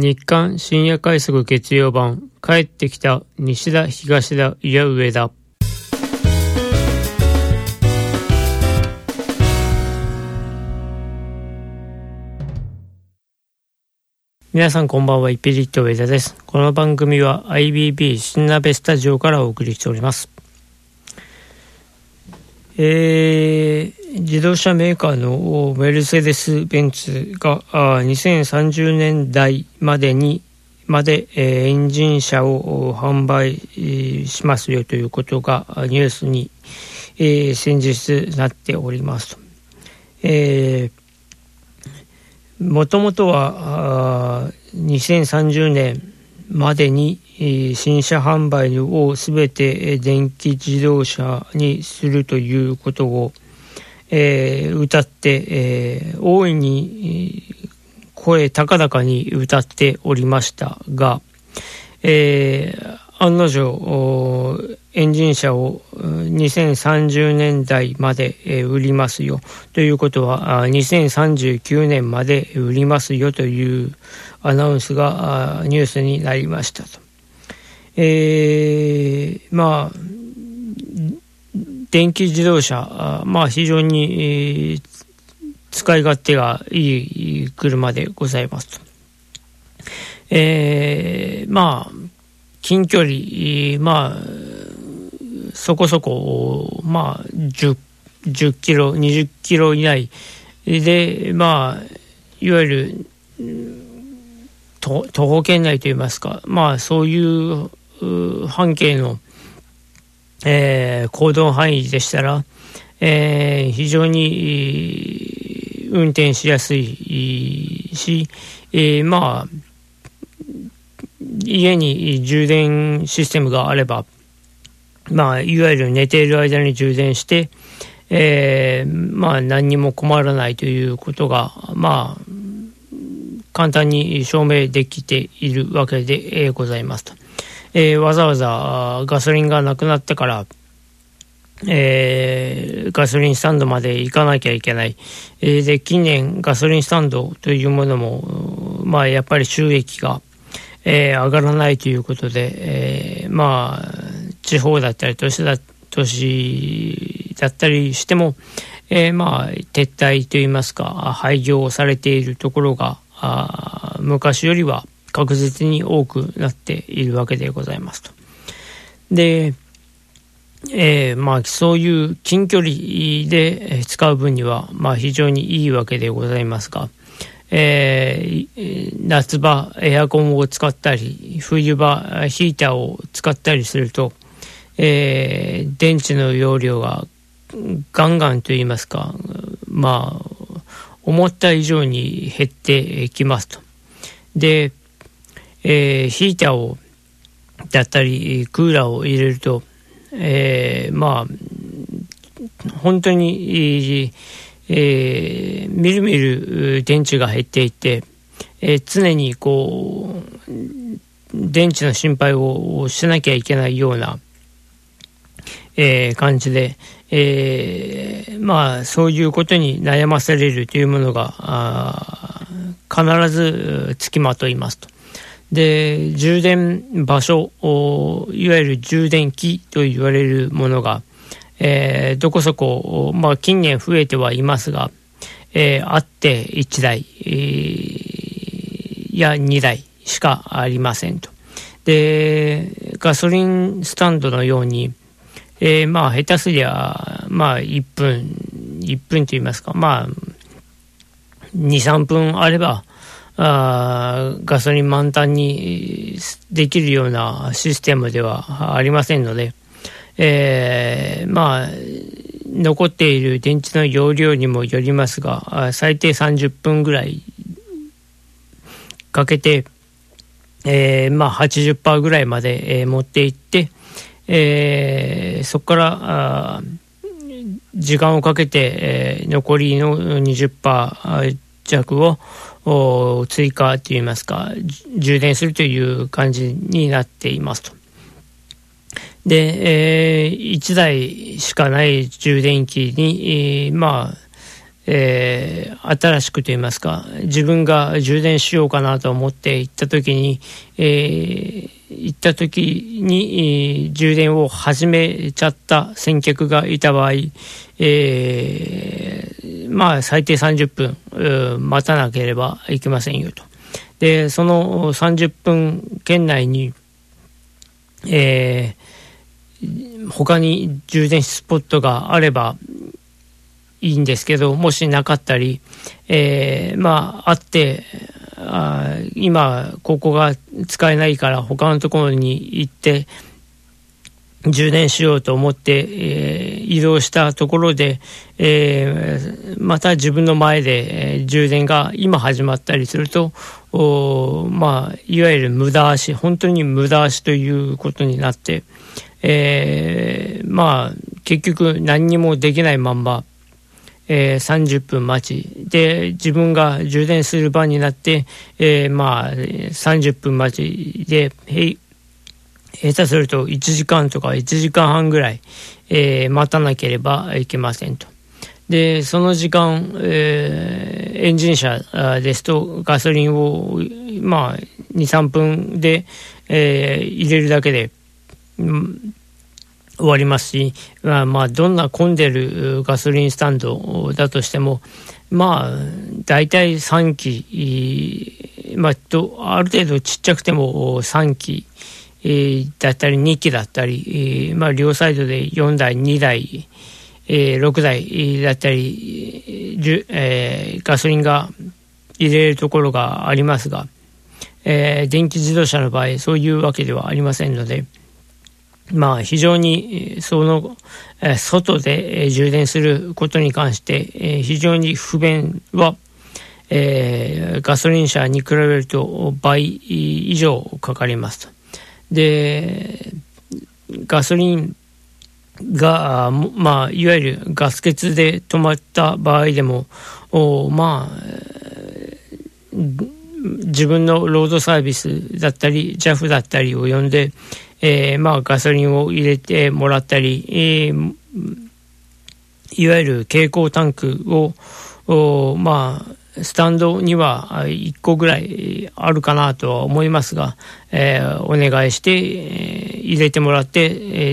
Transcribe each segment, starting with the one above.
日刊深夜快速月曜版、帰ってきた西田東田いや上田。皆さんこんばんは、イピリット上田です。この番組は IBB 新鍋スタジオからお送りしております。自動車メーカーのメルセデス・ベンツが2030年代までエンジン車を販売しますよということがニュースに先日なっております。もともとは2030年までに新車販売をすべて電気自動車にするということを歌って、大いに声高々に歌っておりましたが、案の定エンジン車を2030年代まで売りますよということは2039年まで売りますよというアナウンスがニュースになりましたと。電気自動車、非常に、使い勝手がいい車でございますと。近距離、そこそこ、10キロ、20キロ以内で、いわゆる、徒歩圏内といいますか、そういう半径の、行動範囲でしたら、非常に運転しやすいし、家に充電システムがあれば、いわゆる寝ている間に充電して、何にも困らないということが、簡単に証明できているわけでございますと。わざわざガソリンがなくなってから、ガソリンスタンドまで行かなきゃいけない。で、近年ガソリンスタンドというものも、やっぱり収益が、上がらないということで、地方だったり都市だったりしても、撤退といいますか廃業されているところが昔よりは確実に多くなっているわけでございますと。で、そういう近距離で使う分には非常にいいわけでございますが、夏場エアコンを使ったり冬場ヒーターを使ったりすると、電池の容量がガンガンといいますか、思った以上に減ってきますと。で、ヒーターをだったりクーラーを入れると、本当に、みるみる電池が減っていて、常に電池の心配をしなきゃいけないような、感じで、そういうことに悩まされるというものが必ずつきまといますと。で、充電場所、いわゆる充電器と言われるものが、どこそこ、近年増えてはいますが、あって1台、や2台しかありませんと。で、ガソリンスタンドのように、下手すりゃ、1分と言いますか、2、3分あれば、ガソリン満タンにできるようなシステムではありませんので、残っている電池の容量にもよりますが、最低30分ぐらいかけて、80% ぐらいまで、持っていって、そこから時間をかけて、残りの 20% 弱を追加といいますか充電するという感じになっていますと。で、1台しかない充電器に、 新しくといいますか、自分が充電しようかなと思って行った時に、充電を始めちゃった先客がいた場合、最低30分待たなければいけませんよと。で、その30分圏内に、他に充電スポットがあればいいんですけど、もしなかったり、あって今ここが使えないから他のところに行って充電しようと思って、移動したところで、また自分の前で、充電が今始まったりすると、いわゆる無駄足、本当に無駄足ということになって、結局何にもできないまんま、30分待ちで自分が充電する番になって、30分待ちで下手すると1時間とか1時間半ぐらい、待たなければいけませんと。でその時間、エンジン車ですとガソリンを、2、3分で、入れるだけで、終わりますし、どんな混んでるガソリンスタンドだとしても、大体3機、ある程度ちっちゃくても3機、だったり2機だったり、両サイドで4台、2台、6台だったり、ガソリンが入れるところがありますが、電気自動車の場合そういうわけではありませんので、非常にその外で充電することに関して非常に不便はガソリン車に比べると倍以上かかりますと。でガソリンがいわゆるガス欠で止まった場合でも自分のロードサービスだったり JAF だったりを呼んでガソリンを入れてもらったり、いわゆる蛍光タンクをスタンドには1個ぐらいあるかなとは思いますが、お願いして、入れてもらって、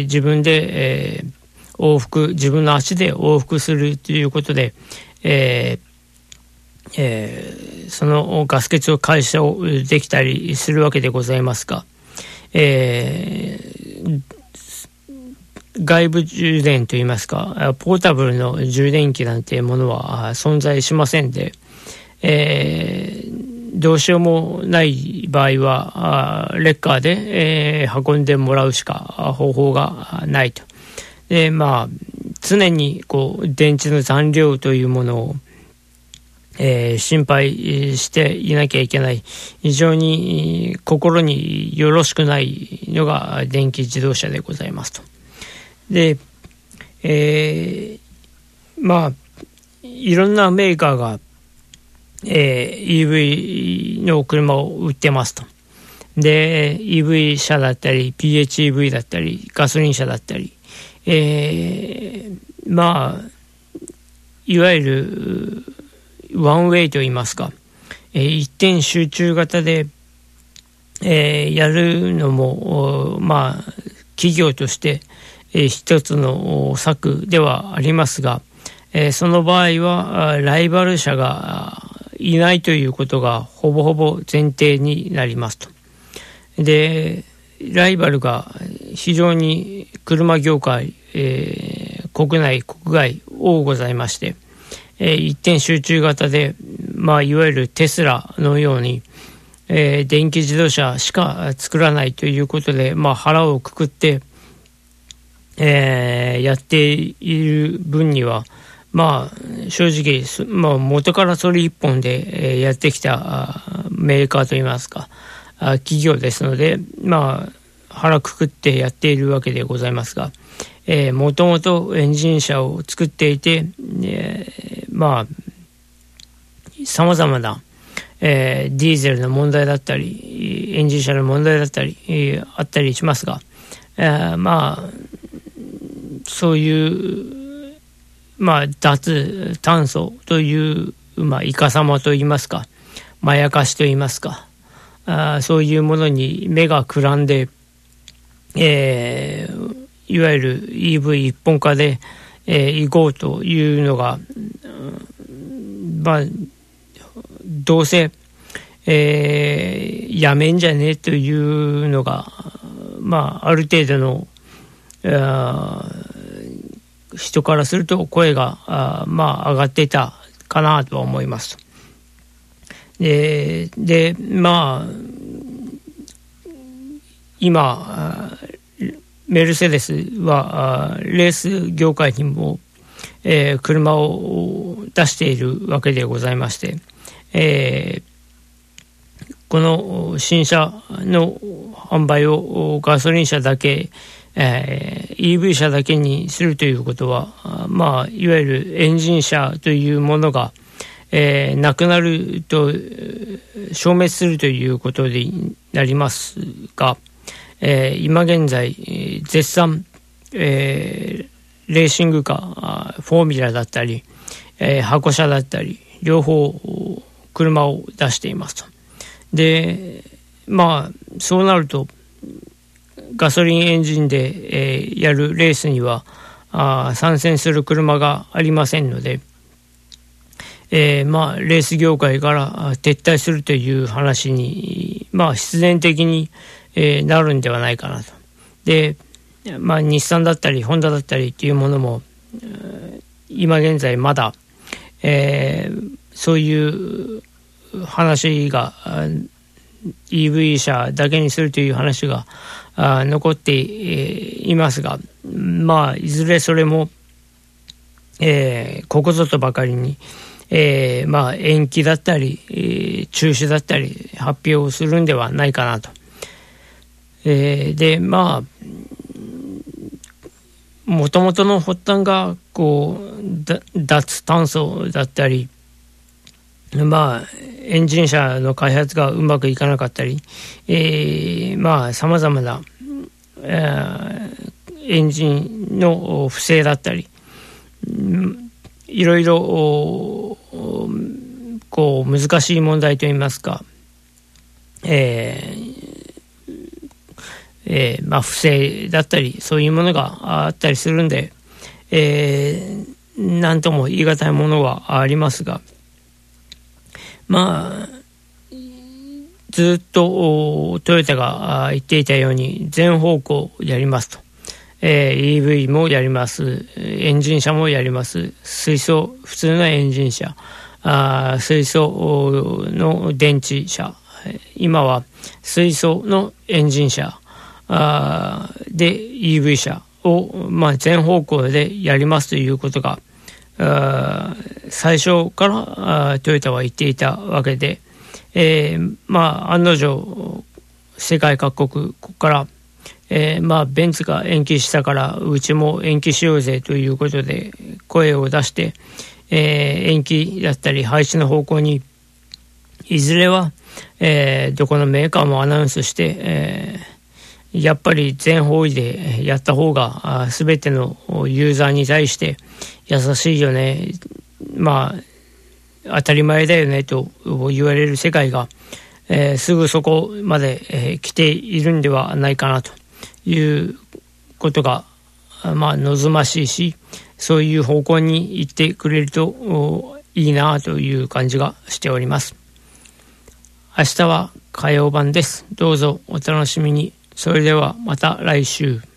自分で、自分の足で往復するということで、そのガス欠を解消できたりするわけでございますが、外部充電といいますかポータブルの充電器なんていうものは存在しませんで、どうしようもない場合はレッカーで、運んでもらうしか方法がないと。で常に電池の残量というものを心配していなきゃいけない非常に心によろしくないのが電気自動車でございますと。で、いろんなメーカーが、EV の車を売ってますと。で EV 車だったり PHEV だったりガソリン車だったり、いわゆるワンウェイといいますか、一点集中型で、やるのも企業として、一つの策ではありますが、その場合はライバル社がいないということがほぼほぼ前提になりますと。でライバルが非常に車業界、国内国外多ございまして、一点集中型で、いわゆるテスラのように、電気自動車しか作らないということで、腹をくくって、やっている分には正直、元からそれ一本で、やってきたメーカーといいますか企業ですので、腹くくってやっているわけでございますが、もともとエンジン車を作っていて、さまざまな、ディーゼルの問題だったりエンジン車の問題だったり、あったりしますが、そういう脱炭素という、いかさまといいますか、まやかしといいますか、そういうものに目がくらんで、いわゆる EV 一本化で、行こうというのが、どうせ、やめんじゃねえというのが、ある程度の人からすると声が上がっていたかなとは思います。で今メルセデスはレース業界にも、車を出しているわけでございまして、この新車の販売をガソリン車だけ、EV 車だけにするということは、いわゆるエンジン車というものが、なくなると消滅するということになりますが、今現在、絶賛、レーシングカー、フォーミュラだったり、箱車だったり両方車を出していますと。でそうなるとガソリンエンジンで、やるレースには参戦する車がありませんので、レース業界から撤退するという話に、必然的に、なるんではないかなと。で、日産だったりホンダだったりというものも、今現在まだ、そういう話がEV 車だけにするという話が残っていますが、いずれそれも、ここぞとばかりに、延期だったり、中止だったり発表するんではないかなと。でもともとの発端が脱炭素だったり、エンジン車の開発がうまくいかなかったり、さまざまな、エンジンの不正だったり、いろいろ難しい問題といいますか、不正だったりそういうものがあったりするんで、何とも言い難いものはありますが、ずっとトヨタが言っていたように全方向やりますと、EV もやります、エンジン車もやります、水素普通のエンジン車、水素の電池車、今は水素のエンジン車で EV 車を、全方向でやりますということが最初からトヨタは言っていたわけで、案の定世界各国ここから、ベンツが延期したからうちも延期しようぜということで声を出して、延期だったり廃止の方向にいずれは、どこのメーカーもアナウンスして、やっぱり全方位でやった方が全てのユーザーに対して優しいよね、当たり前だよねと言われる世界が、すぐそこまで、来ているんではないかなということが、望ましいし、そういう方向に行ってくれるといいなという感じがしております。明日は火曜版です。どうぞお楽しみに。それではまた来週。